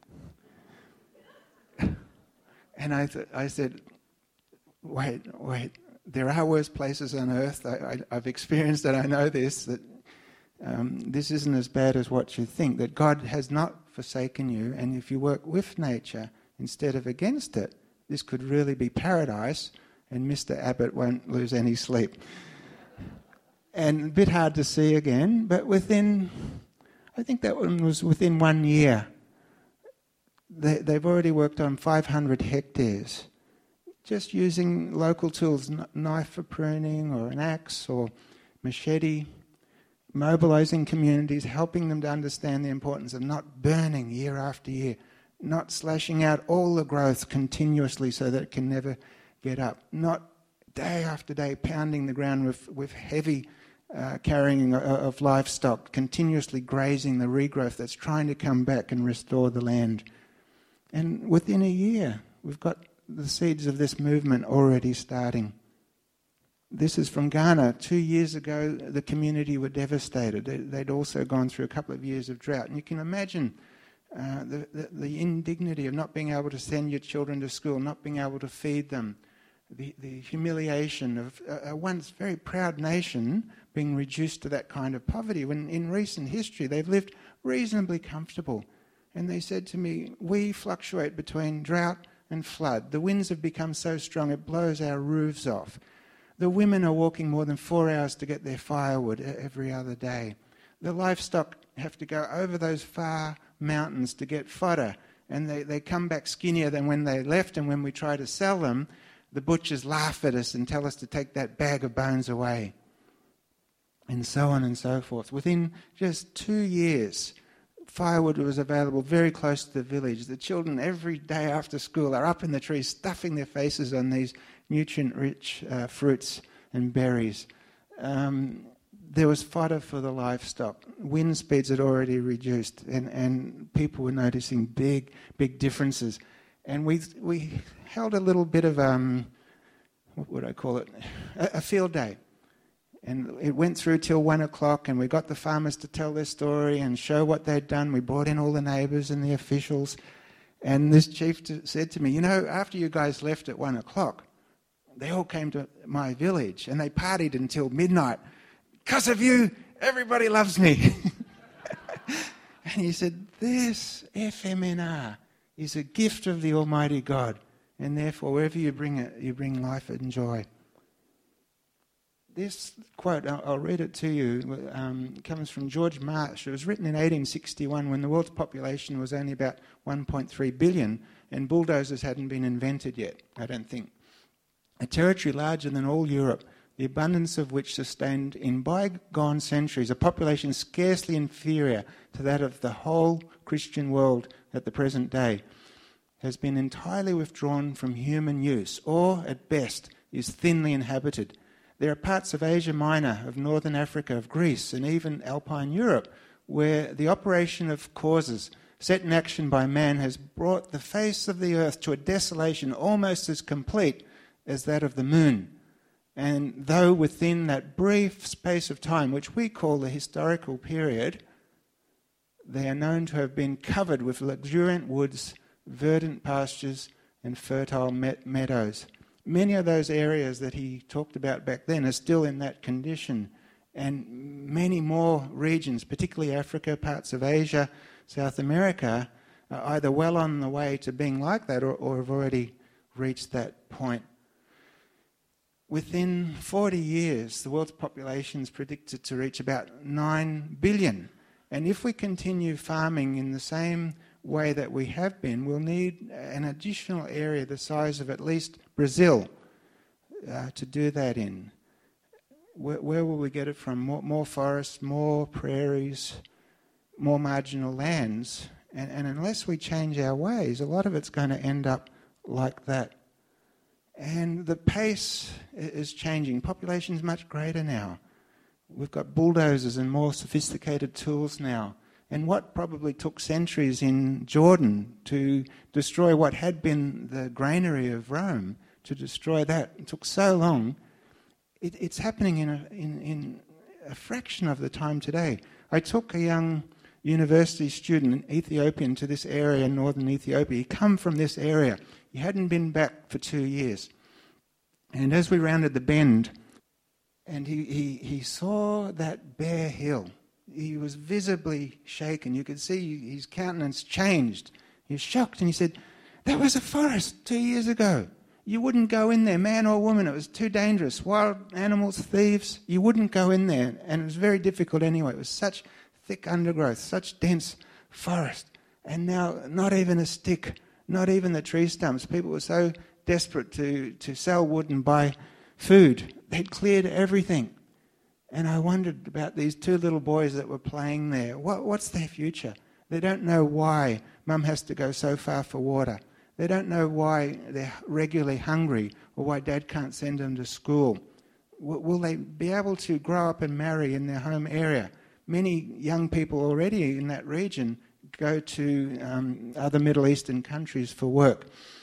And I said, wait, there are worse places on earth. I've experienced it, I know this, that this isn't as bad as what you think, that God has not forsaken you, and if you work with nature instead of against it, this could really be paradise, and Mr. Abbott won't lose any sleep. And a bit hard to see again, but I think that one was within 1 year. They've already worked on 500 hectares, just using local tools, knife for pruning or an axe or machete, mobilising communities, helping them to understand the importance of not burning year after year, not slashing out all the growth continuously so that it can never get up, not day after day pounding the ground with heavy carrying of livestock, continuously grazing the regrowth that's trying to come back and restore the land. And within a year, we've got the seeds of this movement already starting. This is from Ghana. 2 years ago, the community were devastated. They'd also gone through a couple of years of drought. And you can imagine the indignity of not being able to send your children to school, not being able to feed them, the humiliation of a once very proud nation being reduced to that kind of poverty, when in recent history they've lived reasonably comfortable. And they said to me, we fluctuate between drought and flood. The winds have become so strong it blows our roofs off. The women are walking more than 4 hours to get their firewood every other day. The livestock have to go over those far mountains to get fodder, and they come back skinnier than when they left, and when we try to sell them, the butchers laugh at us and tell us to take that bag of bones away, and so on and so forth. Within just 2 years, firewood was available very close to the village. The children every day after school are up in the trees stuffing their faces on these nutrient-rich fruits and berries. There was fodder for the livestock. Wind speeds had already reduced, and people were noticing big differences. And we held a little bit of, what would I call it, a field day. And it went through till 1 o'clock, and we got the farmers to tell their story and show what they'd done. We brought in all the neighbours and the officials. And this chief said to me, after you guys left at 1 o'clock, they all came to my village and they partied until midnight. Because of you, everybody loves me. And he said, this FMNR is a gift of the Almighty God, and therefore wherever you bring it, you bring life and joy. This quote, I'll read it to you, comes from George Marsh. It was written in 1861 when the world's population was only about 1.3 billion and bulldozers hadn't been invented yet, I don't think. A territory larger than all Europe, the abundance of which sustained in bygone centuries a population scarcely inferior to that of the whole Christian world at the present day, has been entirely withdrawn from human use, or, at best, is thinly inhabited. There are parts of Asia Minor, of northern Africa, of Greece, and even Alpine Europe, where the operation of causes set in action by man has brought the face of the earth to a desolation almost as complete as that of the moon. And though within that brief space of time, which we call the historical period, they are known to have been covered with luxuriant woods, verdant pastures, and fertile meadows. Many of those areas that he talked about back then are still in that condition, and many more regions, particularly Africa, parts of Asia, South America, are either well on the way to being like that or have already reached that point. Within 40 years, the world's population is predicted to reach about 9 billion. And if we continue farming in the same way that we have been, we'll need an additional area the size of at least Brazil to do that in. Where will we get it from? More forests, more prairies, more marginal lands. And unless we change our ways, a lot of it's going to end up like that. And the pace is changing. Population is much greater now. We've got bulldozers and more sophisticated tools now. And what probably took centuries in Jordan to destroy what had been the granary of Rome, to destroy that, it took so long. It's happening in a fraction of the time today. I took a young university student, an Ethiopian, to this area in northern Ethiopia. He come from this area. He hadn't been back for 2 years. And as we rounded the bend, and he saw that bare hill, he was visibly shaken. You could see his countenance changed. He was shocked, and he said, "That was a forest 2 years ago. You wouldn't go in there, man or woman. It was too dangerous. Wild animals, thieves. You wouldn't go in there." And it was very difficult anyway. It was such thick undergrowth, such dense forest. And now not even a stick, not even the tree stumps. People were so desperate to sell wood and buy food. They'd cleared everything. And I wondered about these two little boys that were playing there. What's their future? They don't know why Mum has to go so far for water. They don't know why they're regularly hungry or why Dad can't send them to school. Will they be able to grow up and marry in their home area? Many young people already in that region go to other Middle Eastern countries for work.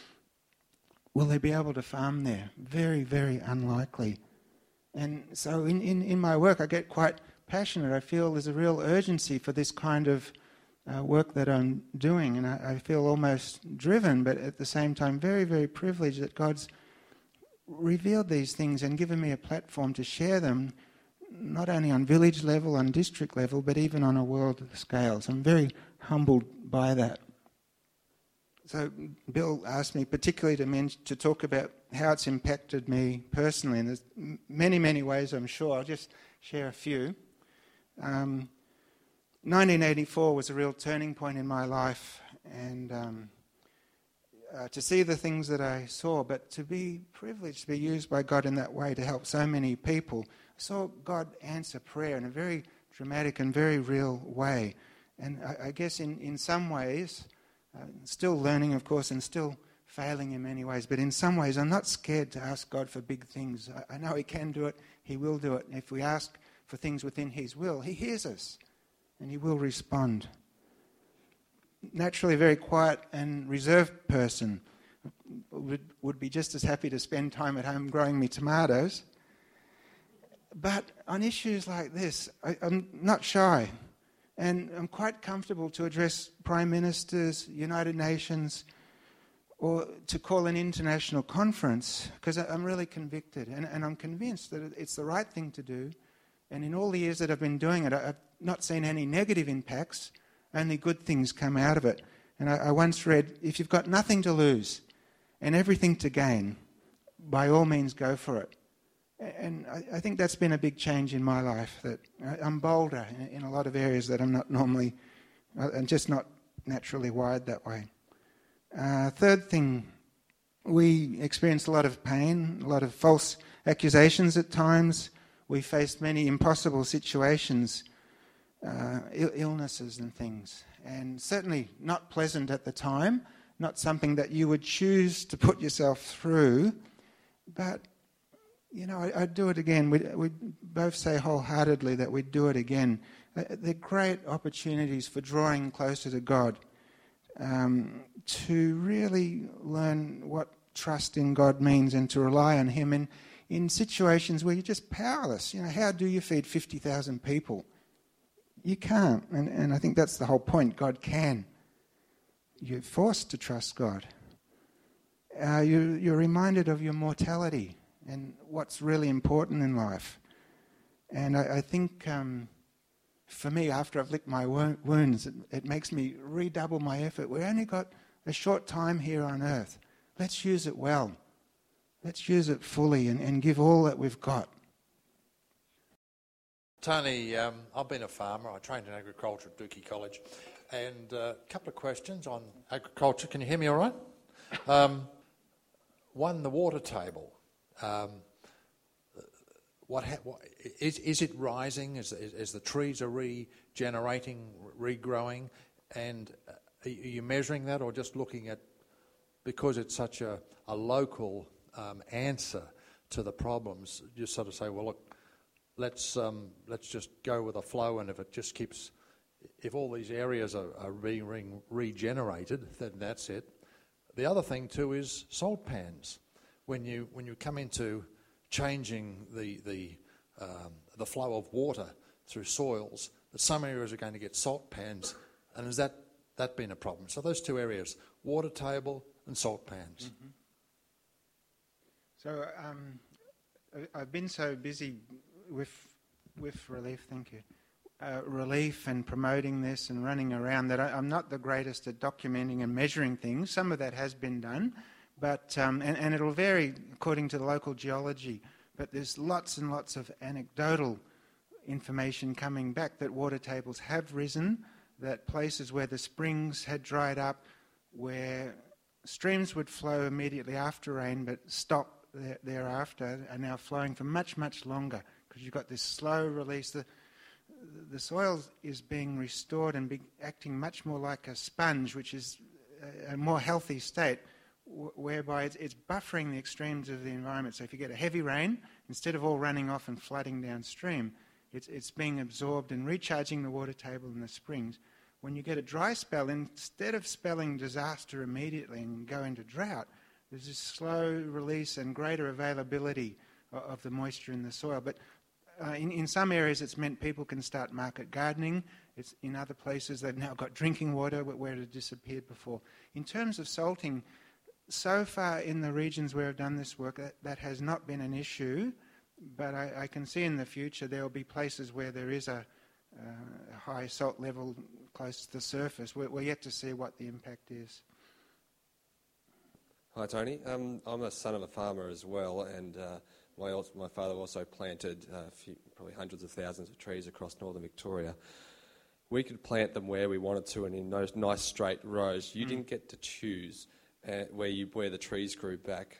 Will they be able to farm there? Very, very unlikely. And so in my work, I get quite passionate. I feel there's a real urgency for this kind of work that I'm doing, and I feel almost driven, but at the same time very, very privileged that God's revealed these things and given me a platform to share them, not only on village level, on district level, but even on a world scale. So I'm very humbled by that. So Bill asked me particularly to talk about how it's impacted me personally, and there's many, many ways, I'm sure. I'll just share a few. 1984 was a real turning point in my life, and to see the things that I saw, but to be privileged to be used by God in that way to help so many people. I saw God answer prayer in a very dramatic and very real way. And I guess in some ways, still learning, of course, and still failing in many ways, but in some ways I'm not scared to ask God for big things. I know He can do it, He will do it. And if we ask for things within His will, He hears us and He will respond. Naturally a very quiet and reserved person, would be just as happy to spend time at home growing me tomatoes. But on issues like this, I'm not shy. And I'm quite comfortable to address prime ministers, United Nations, or to call an international conference, because I'm really convicted. And I'm convinced that it's the right thing to do. And in all the years that I've been doing it, I've not seen any negative impacts, only good things come out of it. And I once read, if you've got nothing to lose and everything to gain, by all means go for it. And I think that's been a big change in my life, that I'm bolder in a lot of areas that I'm not normally, I'm just not naturally wired that way. Third thing, we experienced a lot of pain, a lot of false accusations at times. We faced many impossible situations, illnesses and things. And certainly not pleasant at the time, not something that you would choose to put yourself through. But, I'd do it again. We'd both say wholeheartedly that we'd do it again. They're great opportunities for drawing closer to God, to really learn what trust in God means and to rely on Him in situations where you're just powerless. How do you feed 50,000 people? You can't. And I think that's the whole point. God can. You're forced to trust God. You're reminded of your mortality and what's really important in life. And I think for me, after I've licked my wounds, it makes me redouble my effort. We've only got a short time here on earth. Let's use it well. Let's use it fully and give all that we've got. Tony, I've been a farmer. I trained in agriculture at Dookie College. And a couple of questions on agriculture. Can you hear me all right? One, the water table. Is it rising as the trees are regenerating, regrowing? And are you measuring that or just looking at, because it's such a local answer to the problems, you sort of say, well, look, let's just go with the flow, and if it just keeps, if all these areas are being regenerated, then that's it. The other thing too is salt pans. When you come into changing the flow of water through soils, that some areas are going to get salt pans, and has that been a problem? So those two areas, water table and salt pans. Mm-hmm. So I've been so busy with Relief, thank you, Relief and promoting this and running around that I'm not the greatest at documenting and measuring things. Some of that has been done, but and it'll vary according to the local geology. But there's lots and lots of anecdotal information coming back that water tables have risen, that places where the springs had dried up, where streams would flow immediately after rain but stop thereafter, are now flowing for much, much longer, because you've got this slow release. The soil is being restored and acting much more like a sponge, which is a more healthy state, whereby it's buffering the extremes of the environment. So if you get a heavy rain, instead of all running off and flooding downstream, it's being absorbed and recharging the water table in the springs. When you get a dry spell, instead of spelling disaster immediately and go into drought, there's this slow release and greater availability of the moisture in the soil. But in some areas it's meant people can start market gardening. It's in other places they've now got drinking water where it had disappeared before. In terms of salting, so far in the regions where I've done this work, that has not been an issue, but I can see in the future there will be places where there is a high salt level close to the surface. We're yet to see what the impact is. Hi, Tony. I'm a son of a farmer as well, and my father also planted probably hundreds of thousands of trees across northern Victoria. We could plant them where we wanted to and in those nice straight rows. You didn't get to choose where the trees grew back.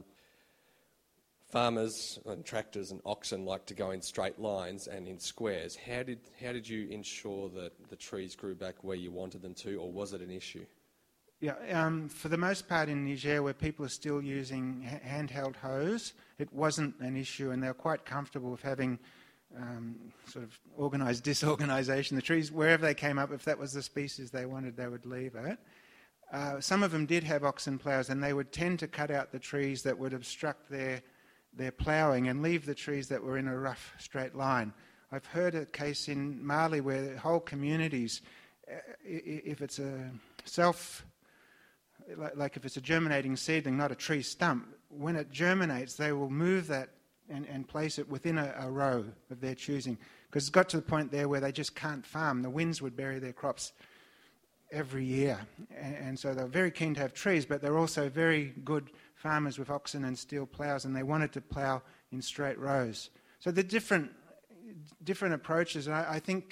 Farmers and tractors and oxen like to go in straight lines and in squares. How did you ensure that the trees grew back where you wanted them to, or was it an issue? Yeah, for the most part in Niger, where people are still using handheld hoes, it wasn't an issue, and they're quite comfortable with having sort of organised disorganisation. The trees, wherever they came up, if that was the species they wanted, they would leave it. Some of them did have oxen ploughs, and they would tend to cut out the trees that would obstruct their ploughing and leave the trees that were in a rough, straight line. I've heard a case in Mali where whole communities, if it's a like if it's a germinating seedling, not a tree stump, when it germinates, they will move that and place it within a row of their choosing. Because it's got to the point there where they just can't farm. The winds would bury their crops every year. And so they're very keen to have trees, but they're also very good farmers with oxen and steel ploughs, and they wanted to plough in straight rows. So the different approaches, and I think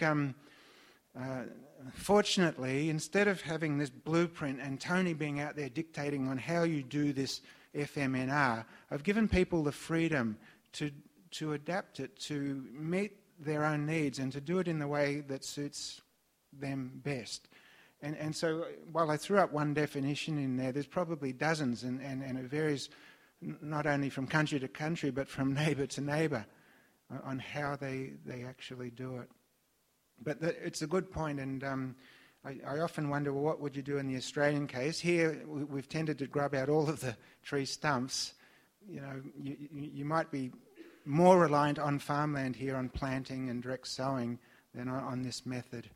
fortunately, instead of having this blueprint and Tony being out there dictating on how you do this FMNR, I've given people the freedom to adapt it to meet their own needs and to do it in the way that suits them best. And so while I threw up one definition in there's probably dozens, and it varies not only from country to country but from neighbour to neighbour on how they actually do it. But it's a good point, and I often wonder, well, what would you do in the Australian case? Here we've tended to grub out all of the tree stumps. You know, you might be more reliant on farmland here on planting and direct sowing than on this method.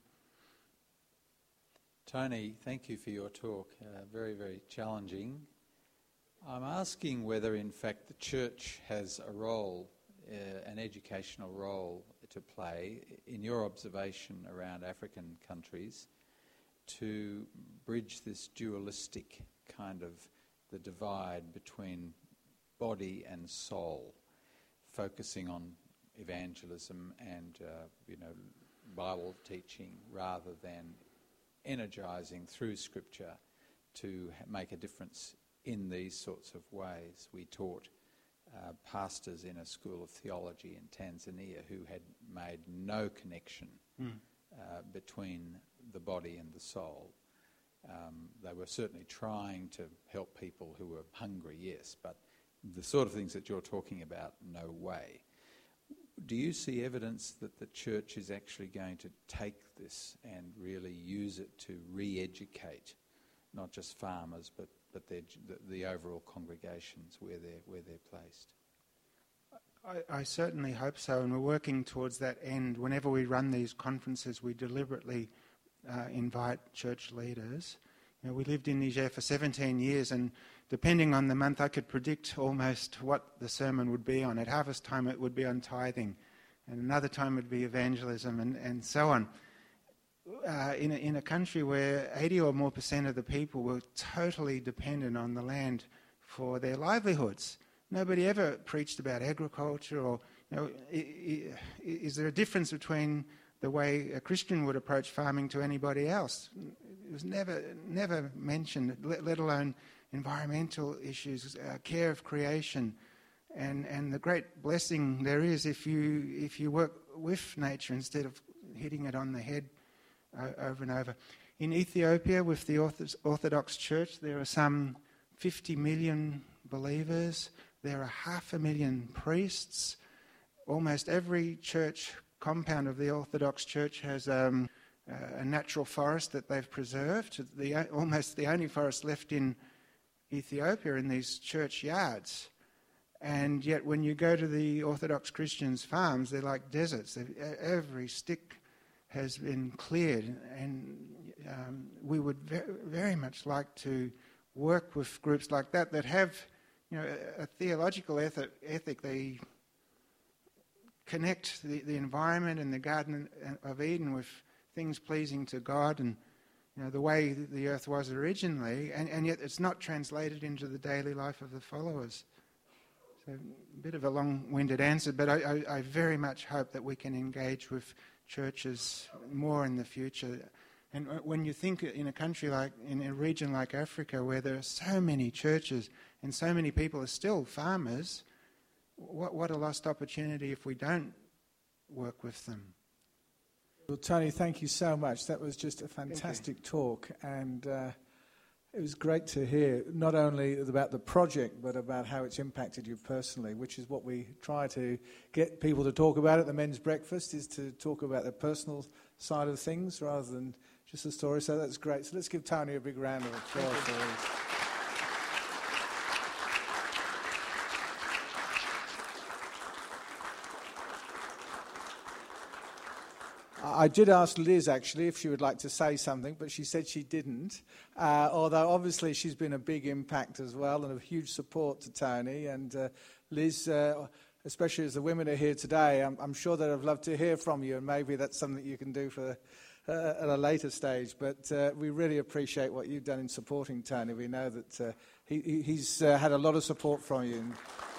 Tony, thank you for your talk. Very, very challenging. I'm asking whether, in fact, the church has a role, an educational role to play, in your observation around African countries, to bridge this dualistic kind of the divide between body and soul, focusing on evangelism and Bible teaching rather than energising through Scripture to make a difference in these sorts of ways. We taught pastors in a school of theology in Tanzania who had made no connection between the body and the soul. They were certainly trying to help people who were hungry, yes, but the sort of things that you're talking about, no way. Do you see evidence that the church is actually going to take this and really use it to re-educate not just farmers but the overall congregations where they're placed? I certainly hope so, and we're working towards that end. Whenever we run these conferences, we deliberately invite church leaders. You know, we lived in Niger for 17 years, and depending on the month, I could predict almost what the sermon would be on. At harvest time, it would be on tithing, and another time it would be evangelism, and so on. In a country where 80 or more % of the people were totally dependent on the land for their livelihoods, nobody ever preached about agriculture or, is there a difference between the way a Christian would approach farming to anybody else? It was never mentioned, let alone environmental issues, care of creation, and the great blessing there is if you work with nature instead of hitting it on the head over and over. In Ethiopia, with the Orthodox Church, there are some 50 million believers. There are 500,000 priests. Almost every church compound of the Orthodox Church has a natural forest that they've preserved. Almost the only forest left in Ethiopia in these church yards. And yet when you go to the Orthodox Christians' farms, they're like deserts. Every stick has been cleared, and we would very much like to work with groups like that have a theological ethic. They connect the environment and the Garden of Eden with things pleasing to God and the way the earth was originally, and yet it's not translated into the daily life of the followers. So a bit of a long-winded answer, but I very much hope that we can engage with churches more in the future. And when you think in a region like Africa, where there are so many churches and so many people are still farmers, what a lost opportunity if we don't work with them. Well, Tony, thank you so much. That was just a fantastic talk, and it was great to hear not only about the project but about how it's impacted you personally, which is what we try to get people to talk about at the men's breakfast, is to talk about the personal side of things rather than just the story. So that's great. So let's give Tony a big round of applause for this. I did ask Liz, actually, if she would like to say something, but she said she didn't, although obviously she's been a big impact as well and a huge support to Tony. And Liz, especially as the women are here today, I'm sure they'd have loved to hear from you, and maybe that's something you can do for at a later stage. But we really appreciate what you've done in supporting Tony. We know that he's had a lot of support from you.